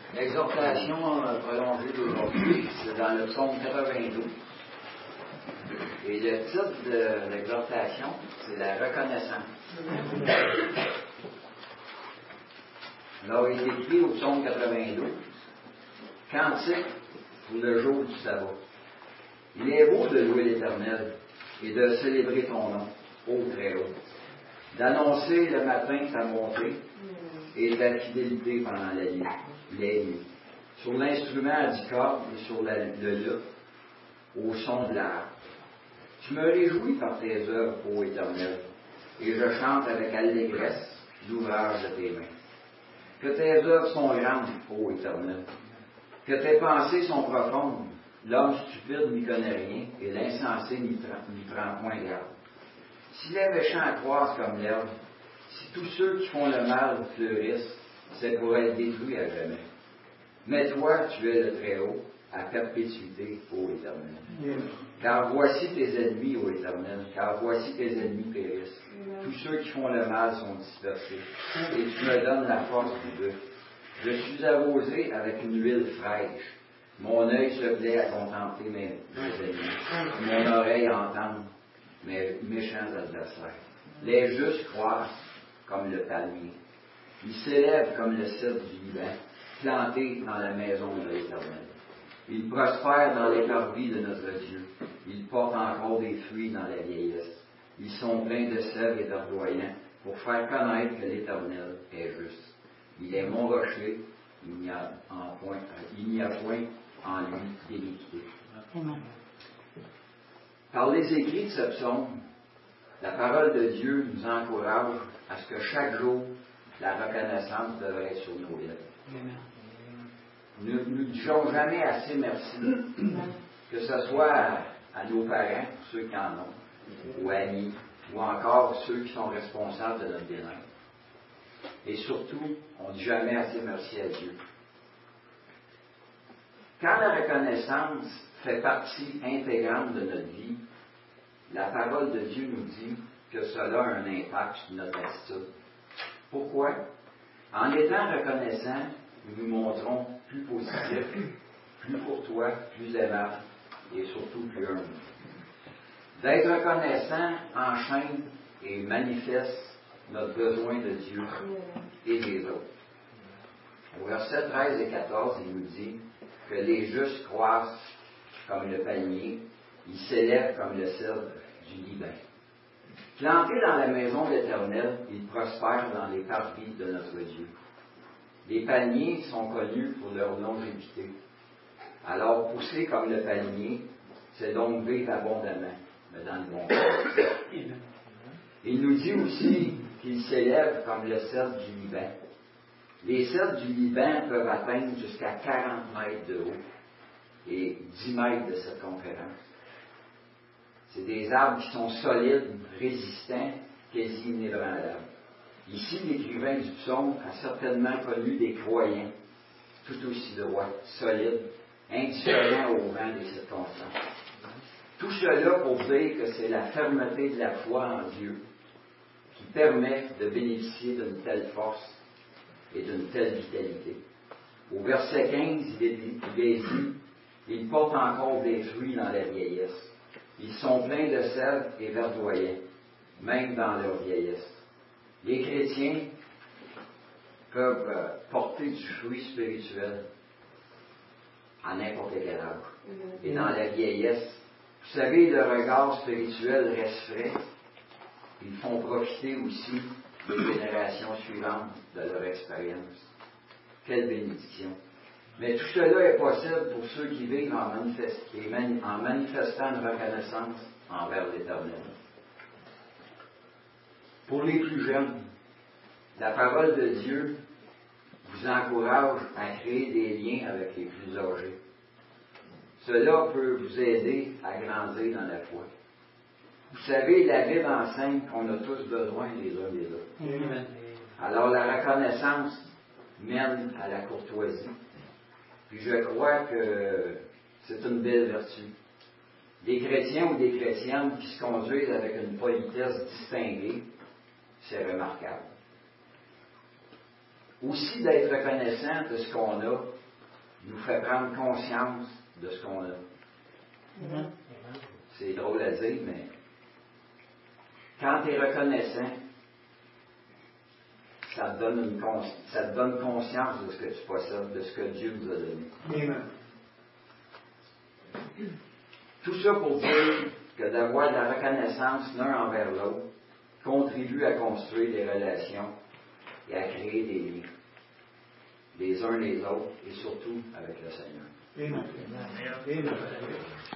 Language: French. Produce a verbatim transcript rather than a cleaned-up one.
L'exhortation euh, prolongée d'aujourd'hui, c'est dans le psaume quatre-vingt-douze. Et le titre de l'exhortation, c'est la reconnaissance. Alors, il est écrit au psaume quatre-vingt-douze, Cantique pour le jour du sabbat. Il est beau de louer l'Éternel et de célébrer ton nom, ô très haut, d'annoncer le matin ta bonté et ta fidélité pendant la nuit, les nuits, sur l'instrument à dix cordes et sur la, le luth, au son de l'harpe. Tu me réjouis par tes œuvres, ô Éternel, et je chante avec allégresse l'ouvrage de tes mains. Que tes œuvres sont grandes, ô Éternel, que tes pensées sont profondes. L'homme stupide n'y connaît rien, et l'insensé n'y prend point garde. Si les méchants croissent comme l'herbe, si tous ceux qui font le mal fleurissent, c'est pour être détruits à jamais. Mais toi, tu es le Très-Haut, à perpétuité, ô Éternel. Yes. Car voici tes ennemis, ô Éternel, car voici tes ennemis périssent. Yes. Tous ceux qui font le mal sont dispersés, et tu me donnes la force du buffle. Je suis arrosé avec une huile fraîche. Mon œil se plaît à contempler mes, mes ennemis, mon oreille à entendre mes méchants adversaires. Les justes croissent comme le palmier. Ils s'élèvent comme le cèdre du Liban, plantés dans la maison de l'Éternel. Ils prospèrent dans les parvis de notre Dieu. Ils portent encore des fruits dans la vieillesse. Ils sont pleins de sève et verdoyants pour faire connaître que l'Éternel est juste. Il est mon rocher, il n'y a, en point, il n'y a point en lui d'iniquité. Par les écrits de ce psaume, la parole de Dieu nous encourage à ce que chaque jour, la reconnaissance devrait être sur nos lèvres. Nous ne disons jamais assez merci, que ce soit à, à nos parents, pour ceux qui en ont, ou amis, ou encore ceux qui sont responsables de notre bien-être. Et surtout, on ne dit jamais assez merci à Dieu. Quand la reconnaissance fait partie intégrante de notre vie, la parole de Dieu nous dit que cela a un impact sur notre attitude. Pourquoi? En étant reconnaissant, nous nous montrons plus positifs, plus courtois, plus aimables et surtout plus humbles. D'être reconnaissant enchaîne et manifeste notre besoin de Dieu et des autres. Au verset treize et quatorze, il nous dit que les justes croissent comme le palmier, ils s'élèvent comme le cèdre du Liban. Plantés dans la maison de l'Éternel, ils prospèrent dans les parvis de notre Dieu. Les palmiers sont connus pour leur longévité. Alors, pousser comme le palmier, c'est donc vivre abondamment, mais dans le bon sens. Il nous dit aussi qu'ils s'élèvent comme le cèdre du Liban. Les cèdres du Liban peuvent atteindre jusqu'à quarante mètres de haut et dix mètres de circonférence. C'est des arbres qui sont solides, résistants, quasi inébranlables. Ici, l'écrivain du psaume a certainement connu des croyants, tout aussi droits, solides, indifférents au vent des circonstances. Tout cela pour dire que c'est la fermeté de la foi en Dieu qui permet de bénéficier d'une telle force et d'une telle vitalité. Au verset quinze, il est, il est dit, ils portent encore des fruits dans la vieillesse. Ils sont pleins de sève et verdoyants, même dans leur vieillesse. Les chrétiens peuvent porter du fruit spirituel à n'importe quel âge. Et dans la vieillesse, vous savez, le regard spirituel reste frais. Ils font profiter aussi des générations suivantes de leur expérience. Quelle bénédiction! Mais tout cela est possible pour ceux qui vivent en, manifest, en manifestant une reconnaissance envers l'Éternel. Pour les plus jeunes, la parole de Dieu vous encourage à créer des liens avec les plus âgés. Cela peut vous aider à grandir dans la foi. Vous savez, la Bible enseigne qu'on a tous besoin les uns des autres. Amen. Alors la reconnaissance mène à la courtoisie. Puis je crois que c'est une belle vertu. Des chrétiens ou des chrétiennes qui se conduisent avec une politesse distinguée, c'est remarquable. aussi d'être reconnaissant de ce qu'on a nous fait prendre conscience de ce qu'on a. Mm-hmm. C'est drôle à dire, mais quand tu es reconnaissant, ça te, donne une cons- ça te donne conscience de ce que tu possèdes, de ce que Dieu nous a donné. Amen. Tout ça pour dire que d'avoir de la reconnaissance l'un envers l'autre contribue à construire des relations et à créer des liens, les uns les autres et surtout avec le Seigneur. Amen. Amen. Amen.